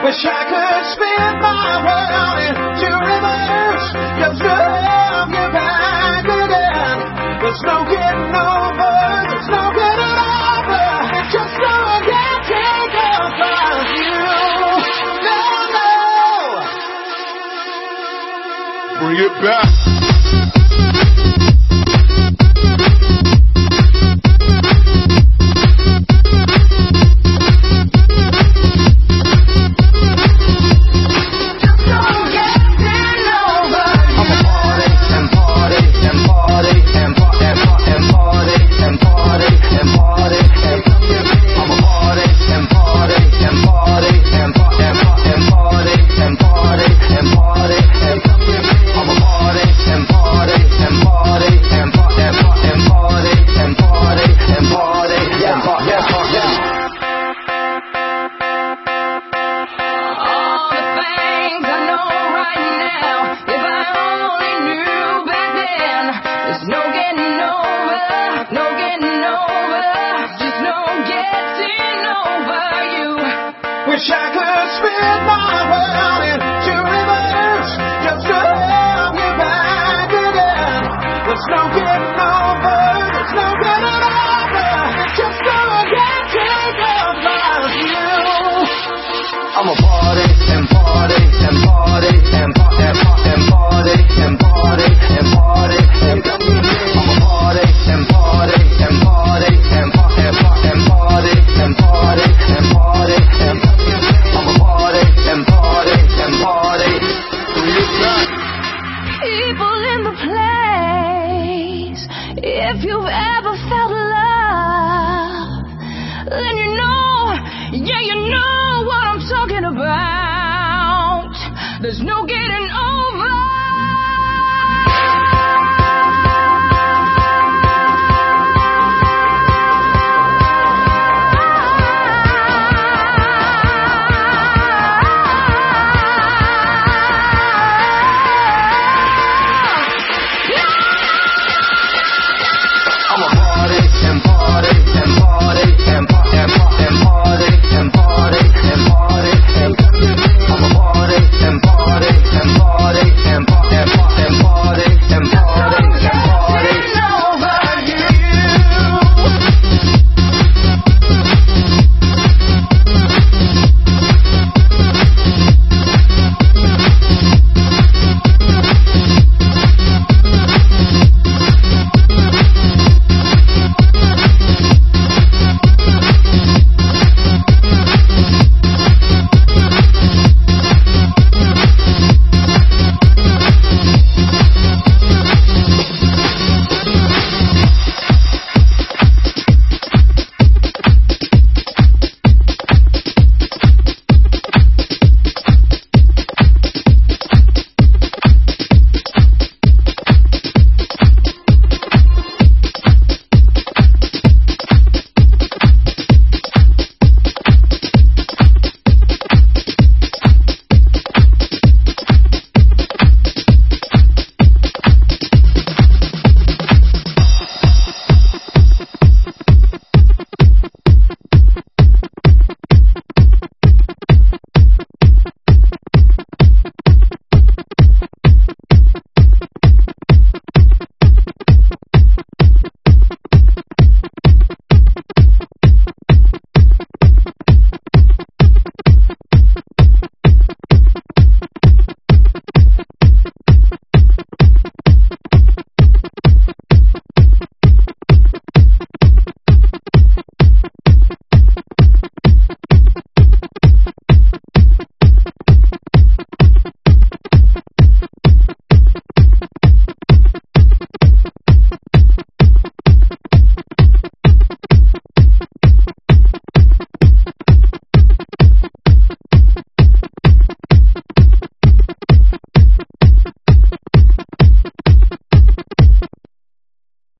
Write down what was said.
Wish I could spin my world into reverse, just to have you back again. There's no getting over, there's no getting over, just so I can take over you. No, no. Bring it back. Wish I could spin my world into reverse, just to have you back again. There's no getting over, there's no getting over, just so I can take over you. I'm a party and party and party and party and party and party and party and party. I'm a party and party and party and party and party and party and party and party and party. People in the place, if you've ever felt love, then you know, yeah, you know what I'm talking about. There's no